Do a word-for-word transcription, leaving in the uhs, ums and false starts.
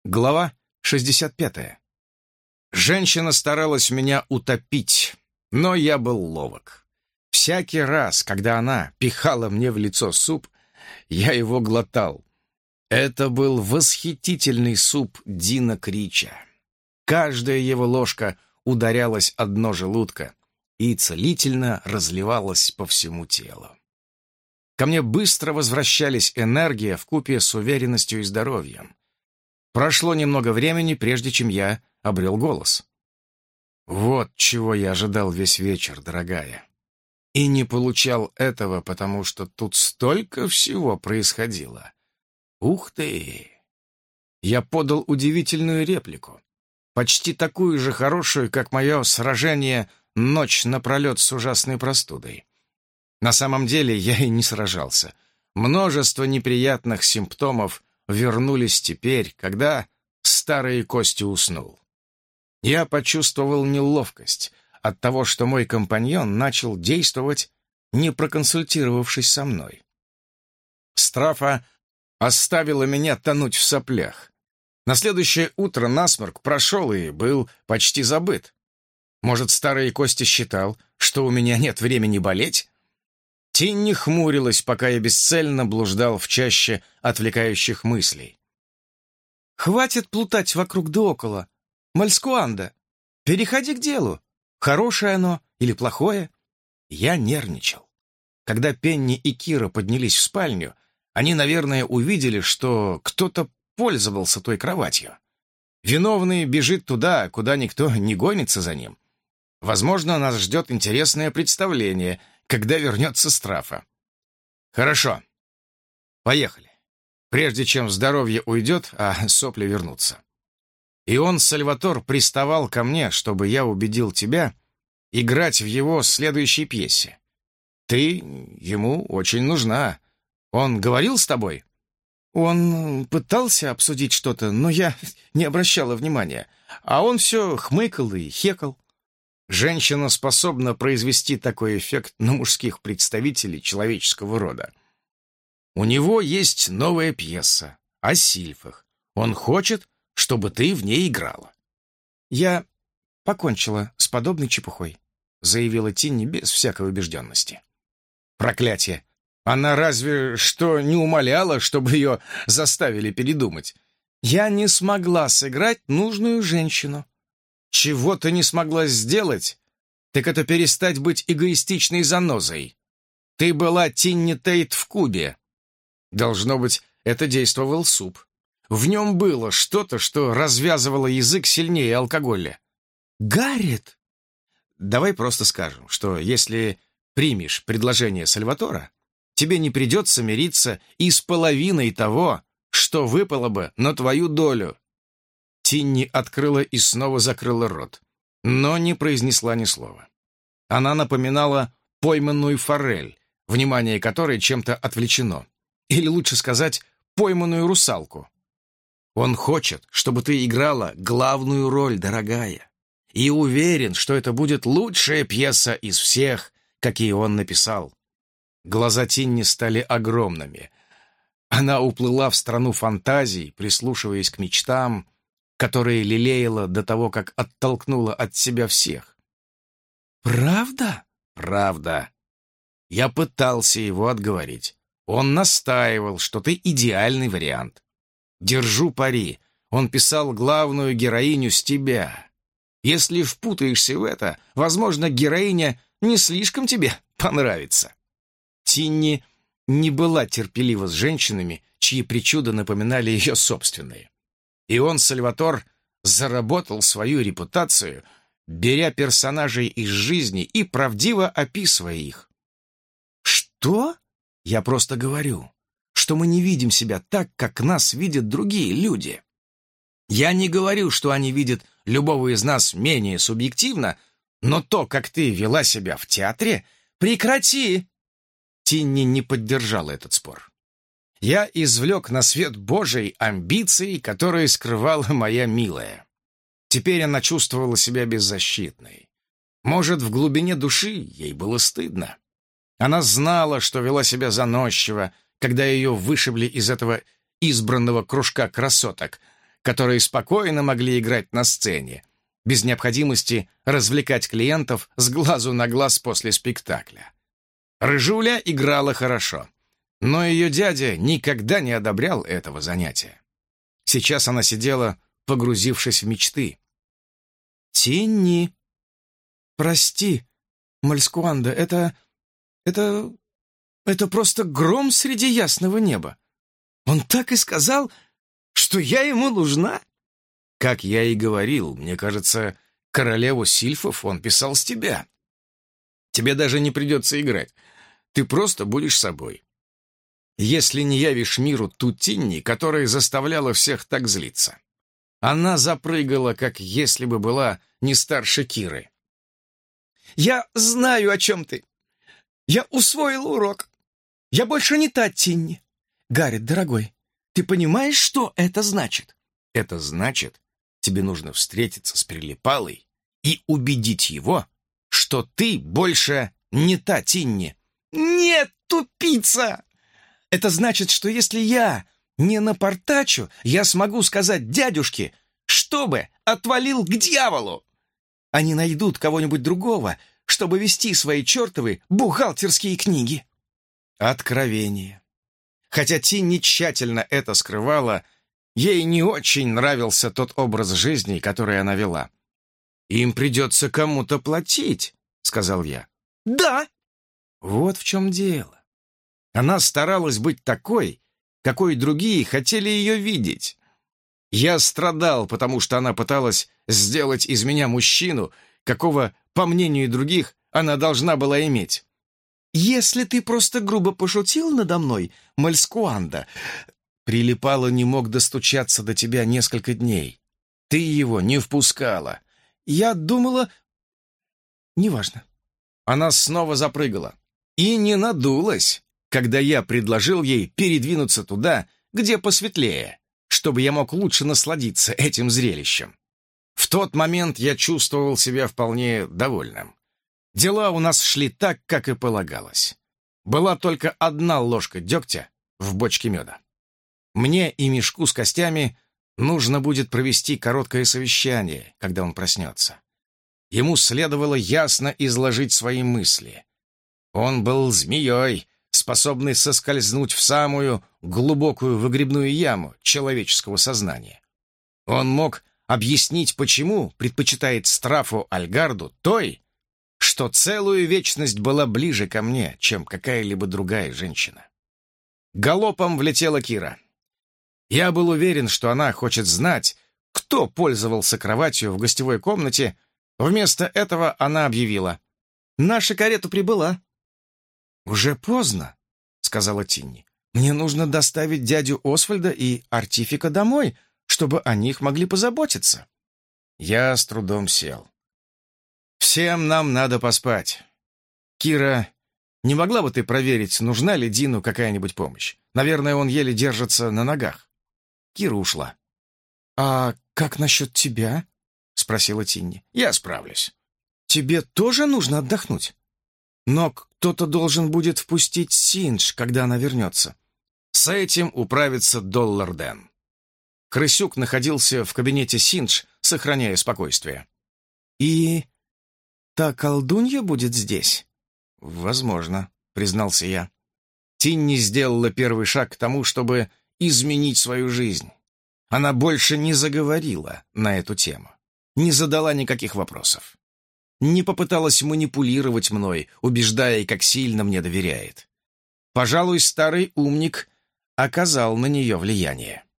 Глава шестьдесят пятая. Женщина старалась меня утопить, но я был ловок. Всякий раз, когда она пихала мне в лицо суп, я его глотал. Это был восхитительный суп Дина Крича. Каждая его ложка ударялась о дно желудка и целительно разливалась по всему телу. Ко мне быстро возвращались энергия вкупе с уверенностью и здоровьем. Прошло немного времени, прежде чем я обрел голос. Вот чего я ожидал весь вечер, дорогая. И не получал этого, потому что тут столько всего происходило. Ух ты! Я подал удивительную реплику. Почти такую же хорошую, как мое сражение ночь напролет с ужасной простудой. На самом деле я и не сражался. Множество неприятных симптомов вернулись теперь, когда старый Костя уснул. Я почувствовал неловкость от того, что мой компаньон начал действовать, не проконсультировавшись со мной. Страфа оставила меня тонуть в соплях. На следующее утро насморк прошел и был почти забыт. Может, старый Костя считал, что у меня нет времени болеть? Тинни хмурилась, пока я бесцельно блуждал в чаще отвлекающих мыслей. «Хватит плутать вокруг да около. Мальскуанда, переходи к делу. Хорошее оно или плохое?» Я нервничал. Когда Пенни и Кира поднялись в спальню, они, наверное, увидели, что кто-то пользовался той кроватью. Виновный бежит туда, куда никто не гонится за ним. Возможно, нас ждет интересное представление, когда вернется Страфа. Хорошо. Поехали. Прежде чем здоровье уйдет, а сопли вернутся. И он, Сальватор, приставал ко мне, чтобы я убедил тебя играть в его следующей пьесе. Ты ему очень нужна. Он говорил с тобой? Он пытался обсудить что-то, но я не обращала внимания. А он все хмыкал и хекал. Женщина способна произвести такой эффект на мужских представителей человеческого рода. У него есть новая пьеса о сильфах. Он хочет, чтобы ты в ней играла. Я покончила с подобной чепухой, заявила Тинни без всякой убежденности. Проклятие! Она разве что не умоляла, чтобы ее заставили передумать. Я не смогла сыграть нужную женщину. Чего ты не смогла сделать, так это перестать быть эгоистичной занозой. Ты была Тинни Тейт в кубе. Должно быть, это действовал суп. В нем было что-то, что развязывало язык сильнее алкоголя. Гаррет! Давай просто скажем, что если примешь предложение Сальватора, тебе не придется мириться и с половиной того, что выпало бы на твою долю. Тинни открыла и снова закрыла рот, но не произнесла ни слова. Она напоминала пойманную форель, внимание которой чем-то отвлечено. Или лучше сказать, пойманную русалку. Он хочет, чтобы ты играла главную роль, дорогая. И уверен, что это будет лучшая пьеса из всех, какие он написал. Глаза Тинни стали огромными. Она уплыла в страну фантазий, прислушиваясь к мечтам, которые лелеяла до того, как оттолкнула от себя всех. «Правда?» «Правда. Я пытался его отговорить. Он настаивал, что ты идеальный вариант. Держу пари, он писал главную героиню с тебя. Если впутаешься в это, возможно, героиня не слишком тебе понравится». Тинни не была терпелива с женщинами, чьи причуды напоминали ее собственные. И он, Сальватор, заработал свою репутацию, беря персонажей из жизни и правдиво описывая их. «Что?» «Я просто говорю, что мы не видим себя так, как нас видят другие люди. Я не говорю, что они видят любого из нас менее субъективно, но то, как ты вела себя в театре, прекрати!» Тинни не поддержала этот спор. Я извлек на свет Божий амбиции, которые скрывала моя милая. Теперь она чувствовала себя беззащитной. Может, в глубине души ей было стыдно. Она знала, что вела себя заносчиво, когда ее вышибли из этого избранного кружка красоток, которые спокойно могли играть на сцене, без необходимости развлекать клиентов с глазу на глаз после спектакля. Рыжуля играла хорошо, но ее дядя никогда не одобрял этого занятия. Сейчас она сидела, погрузившись в мечты. «Тинни, прости, Мальскуанда, это... это... это просто гром среди ясного неба. Он так и сказал, что я ему нужна?» «Как я и говорил, мне кажется, королеву сильфов он писал с тебя. Тебе даже не придется играть, ты просто будешь собой. Если не явишь миру ту Тинни, которая заставляла всех так злиться». Она запрыгала, как если бы была не старше Киры. «Я знаю, о чем ты. Я усвоила урок. Я больше не та Тинни. Гаррет, дорогой, ты понимаешь, что это значит?» «Это значит, тебе нужно встретиться с Прилипалой и убедить его, что ты больше не та Тинни». «Нет, тупица! Это значит, что если я не напортачу, я смогу сказать дядюшке, чтобы отвалил к дьяволу. Они найдут кого-нибудь другого, чтобы вести свои чертовы бухгалтерские книги». Откровение. Хотя Тинни тщательно это скрывала, ей не очень нравился тот образ жизни, который она вела. «Им придется кому-то платить», — сказал я. «Да». Вот в чем дело. Она старалась быть такой, какой другие хотели ее видеть. Я страдал, потому что она пыталась сделать из меня мужчину, какого, по мнению других, она должна была иметь. «Если ты просто грубо пошутил надо мной, Мальскуанда...» Прилипало не мог достучаться до тебя несколько дней. Ты его не впускала. Я думала... Неважно. Она снова запрыгала. И не надулась, когда я предложил ей передвинуться туда, где посветлее, чтобы я мог лучше насладиться этим зрелищем. В тот момент я чувствовал себя вполне довольным. Дела у нас шли так, как и полагалось. Была только одна ложка дегтя в бочке меда. Мне и мешку с костями нужно будет провести короткое совещание, когда он проснется. Ему следовало ясно изложить свои мысли. Он был змеей, способный соскользнуть в самую глубокую выгребную яму человеческого сознания. Он мог объяснить, почему предпочитает Страфу Альгарду той, что целую вечность была ближе ко мне, чем какая-либо другая женщина. Галопом влетела Кира. Я был уверен, что она хочет знать, кто пользовался кроватью в гостевой комнате. Вместо этого она объявила: «Наша карета прибыла». «Уже поздно», — сказала Тинни. «Мне нужно доставить дядю Освальда и Артифика домой, чтобы о них могли позаботиться». Я с трудом сел. «Всем нам надо поспать. Кира, не могла бы ты проверить, нужна ли Дину какая-нибудь помощь? Наверное, он еле держится на ногах». Кира ушла. «А как насчет тебя?» — спросила Тинни. «Я справлюсь». «Тебе тоже нужно отдохнуть? Но кто-то должен будет впустить Синдж, когда она вернется». С этим управится Долларден. Крысюк находился в кабинете Синдж, сохраняя спокойствие. «И та колдунья будет здесь?» «Возможно», — признался я. Тинни сделала первый шаг к тому, чтобы изменить свою жизнь. Она больше не заговорила на эту тему, не задала никаких вопросов, не попыталась манипулировать мной, убеждая, как сильно мне доверяет. Пожалуй, старый умник оказал на нее влияние.